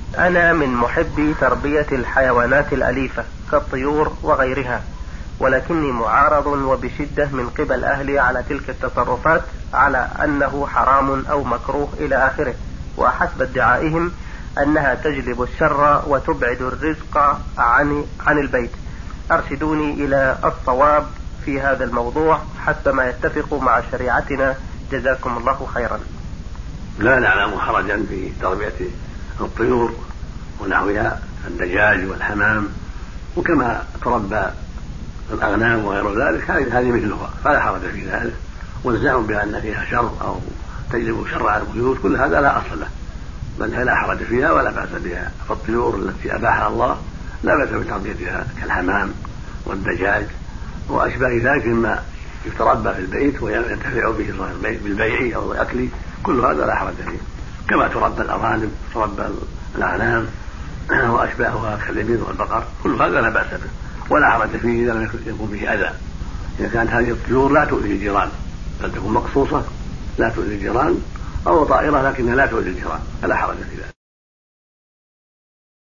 أنا من محبي تربية الحيوانات الأليفة كالطيور وغيرها، ولكني معارض وبشدة من قبل أهلي على تلك التصرفات على أنه حرام أو مكروه إلى آخره، وحسب ادعائهم أنها تجلب الشر وتبعد الرزق عن البيت. أرشدوني إلى الصواب في هذا الموضوع حتى ما يتفق مع شريعتنا، جزاكم الله خيرا. لا نعلم حرجا في تربية الطيور ونحوها الدجاج والحمام، وكما تربى الأغنام وغير ذلك هذه مثلها، فلا حرج في ذلك. والزعم بأن فيها شر أو تجلب شر على البيوت كل هذا لا أصل له، بل لا حرج فيها ولا بأس بها. فالطيور التي أباحها الله لا بأس بتربيتها كالحمام والدجاج وأشباه ذلك مما يتربى في البيت وينتفع به صاحب البيت بالبيع أو الأكل، كل هذا لا حرج فيه. كما تربى الأرانب، تربى الأغنام وأشباهها كالإبل والبقر، كل هذا لا بأس به ولا حرج فيه إذا لم يكن به أذى. إذا كانت هذه الطيور لا تؤذي الجيران، بل تكون مقصوصة لا تؤذي الجيران، أو طائرة لكنها لا تؤذي الجيران، فلا حرج في ذلك.